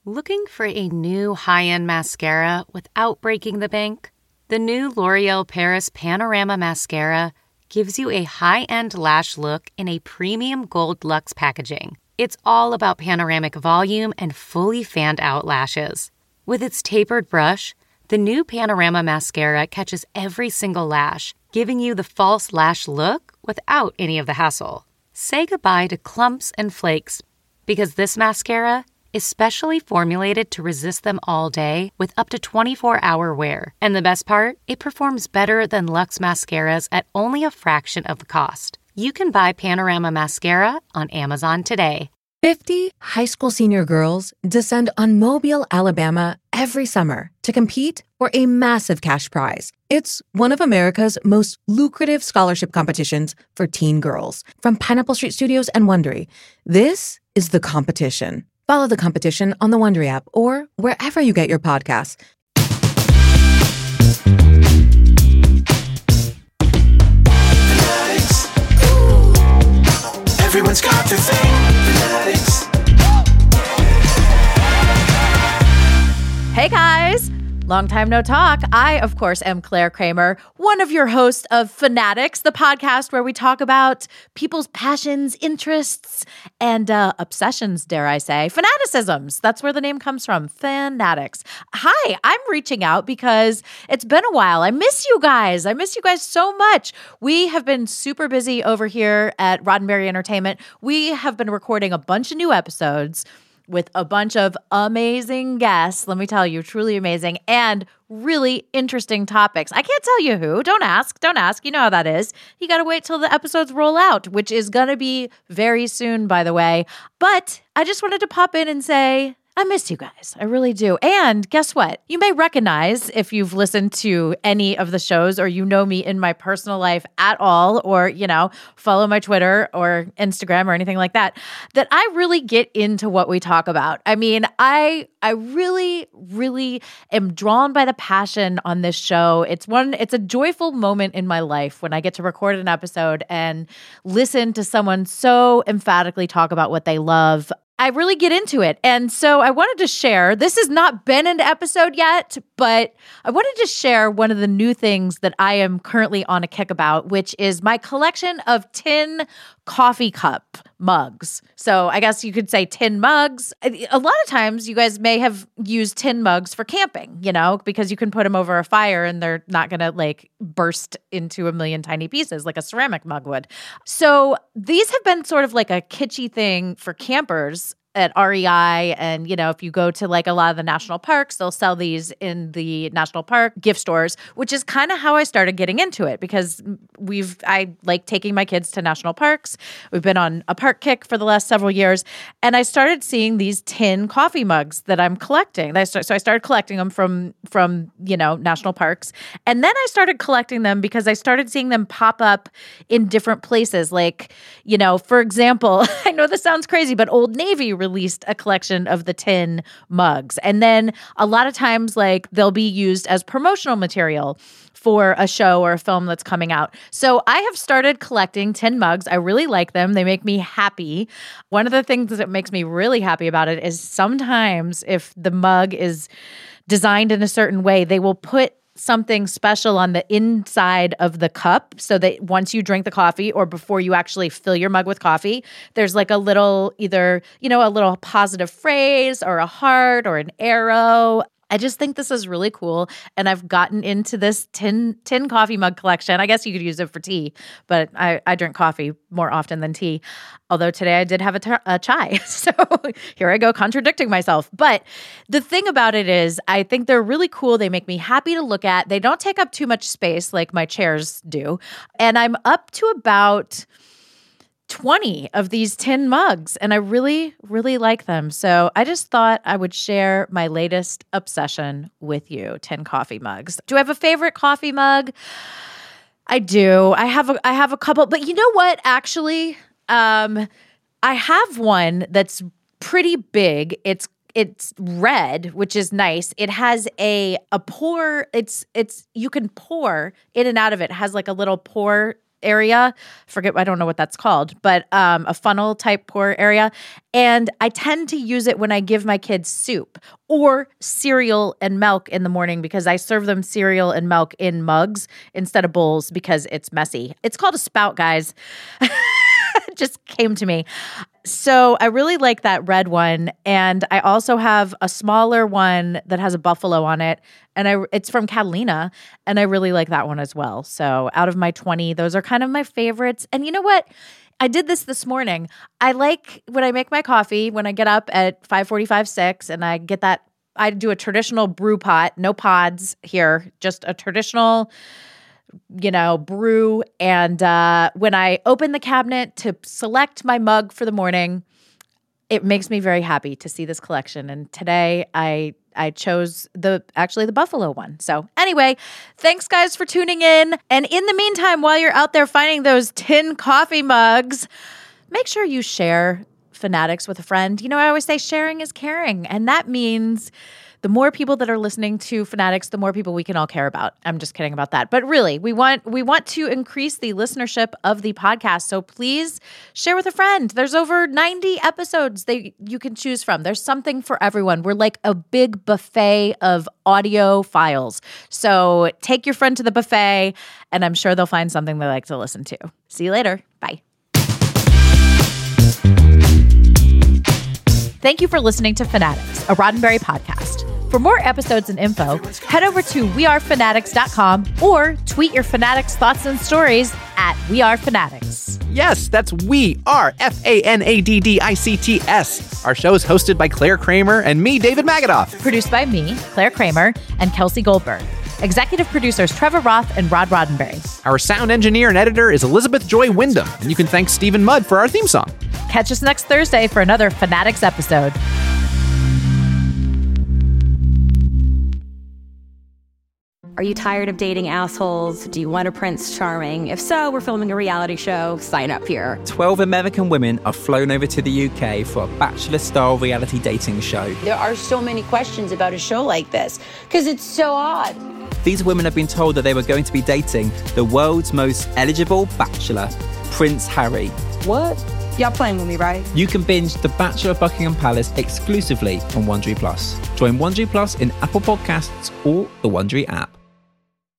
Looking for a new high-end mascara without breaking the bank? The new L'Oreal Paris Panorama Mascara gives you a high-end lash look in a premium gold luxe packaging. It's all about panoramic volume and fully fanned-out lashes. With its tapered brush, the new Panorama Mascara catches every single lash, giving you the false lash look without any of the hassle. Say goodbye to clumps and flakes, because this mascara is specially formulated to resist them all day with up to 24-hour wear. And the best part? It performs better than Luxe mascaras at only a fraction of the cost. You can buy Panorama Mascara on Amazon today. 50 high school senior girls descend on Mobile, Alabama every summer to compete for a massive cash prize. It's one of America's most lucrative scholarship competitions for teen girls. From Pineapple Street Studios and Wondery, this is The Competition. Follow The Competition on the Wondery app or wherever you get your podcasts. Fanatics. Everyone's got their thing. Fanatics. Hey guys! Long time no talk. I, of course, am Claire Kramer, one of your hosts of Fanatics, the podcast where we talk about people's passions, interests, and obsessions, dare I say. Fanaticisms. That's where the name comes from. Fanatics. Hi, I'm reaching out because it's been a while. I miss you guys. I miss you guys so much. We have been super busy over here at Roddenberry Entertainment. We have been recording a bunch of new episodes with a bunch of amazing guests, let me tell you, truly amazing, and really interesting topics. I can't tell you who. Don't ask. You know how that is. You got to wait till the episodes roll out, which is going to be very soon, by the way. But I just wanted to pop in and say, I miss you guys. I really do. And guess what? You may recognize, if you've listened to any of the shows or you know me in my personal life at all, or, you know, follow my Twitter or Instagram or anything like that, that I really get into what we talk about. I mean, I really, really am drawn by the passion on this show. It's a joyful moment in my life when I get to record an episode and listen to someone so emphatically talk about what they love. I really get into it. And so I wanted to share, this has not been an episode yet, but I wanted to share one of the new things that I am currently on a kick about, which is my collection of tin coffee cup mugs. So I guess you could say tin mugs. A lot of times you guys may have used tin mugs for camping, you know, because you can put them over a fire and they're not going to like burst into a million tiny pieces like a ceramic mug would. So these have been sort of like a kitschy thing for campers at REI. And, you know, if you go to like a lot of the national parks, they'll sell these in the national park gift stores, which is kind of how I started getting into it because I like taking my kids to national parks. We've been on a park kick for the last several years. And I started seeing these tin coffee mugs that I'm collecting. So I started collecting them from, you know, national parks. And then I started collecting them because I started seeing them pop up in different places. Like, you know, for example, I know this sounds crazy, but Old Navy released a collection of the tin mugs. And then a lot of times, like, they'll be used as promotional material for a show or a film that's coming out. So I have started collecting tin mugs. I really like them. They make me happy. One of the things that makes me really happy about it is sometimes if the mug is designed in a certain way, they will put something special on the inside of the cup so that once you drink the coffee or before you actually fill your mug with coffee, there's like a little either, you know, a little positive phrase or a heart or an arrow. I just think this is really cool. And I've gotten into this tin coffee mug collection. I guess you could use it for tea, but I drink coffee more often than tea. Although today I did have a chai. So here I go contradicting myself. But the thing about it is I think they're really cool. They make me happy to look at. They don't take up too much space like my chairs do. And I'm up to about 20 of these tin mugs, and I really, really like them. So I just thought I would share my latest obsession with you, tin coffee mugs. Do I have a favorite coffee mug? I do. I have a couple, but you know what? Actually, I have one that's pretty big. It's red, which is nice. It has a pour. It's you can pour in and out of it. It has like a little pour area. I don't know what that's called, but a funnel type pour area. And I tend to use it when I give my kids soup or cereal and milk in the morning, because I serve them cereal and milk in mugs instead of bowls because it's messy. It's called a spout, guys. It just came to me. So I really like that red one. And I also have a smaller one that has a buffalo on it. And it's from Catalina. And I really like that one as well. So out of my 20, those are kind of my favorites. And you know what? I did this morning. I like when I make my coffee, when I get up at 5:45, 6, and I get that, I do a traditional brew pot, no pods here, just a traditional brew. And when I open the cabinet to select my mug for the morning, it makes me very happy to see this collection. And today I chose the buffalo one. So anyway, thanks guys for tuning in. And in the meantime, while you're out there finding those tin coffee mugs, make sure you share Fanatics with a friend. I always say sharing is caring. And that means the more people that are listening to Fanatics, the more people we can all care about. I'm just kidding about that. But really, we want to increase the listenership of the podcast. So please share with a friend. There's over 90 episodes you can choose from. There's something for everyone. We're like a big buffet of audio files. So take your friend to the buffet, and I'm sure they'll find something they like to listen to. See you later. Bye. Thank you for listening to Fanatics, a Roddenberry podcast. For more episodes and info, head over to wearefanatics.com or tweet your Fanatics thoughts and stories at wearefanatics. Yes, that's We Are, FANADDICTS. Our show is hosted by Claire Kramer and me, David Magadoff. Produced by me, Claire Kramer, and Kelsey Goldberg. Executive producers Trevor Roth and Rod Roddenberry. Our sound engineer and editor is Elizabeth Joy Wyndham, and you can thank Stephen Mudd for our theme song. Catch us next Thursday for another Fanatics episode. Are you tired of dating assholes? Do you want a Prince Charming? If so, we're filming a reality show. Sign up here. 12 American women are flown over to the UK for a Bachelor-style reality dating show. There are so many questions about a show like this because it's so odd. These women have been told that they were going to be dating the world's most eligible bachelor, Prince Harry. What? Y'all playing with me, right? You can binge The Bachelor of Buckingham Palace exclusively on Wondery Plus. Join Wondery Plus in Apple Podcasts or the Wondery app.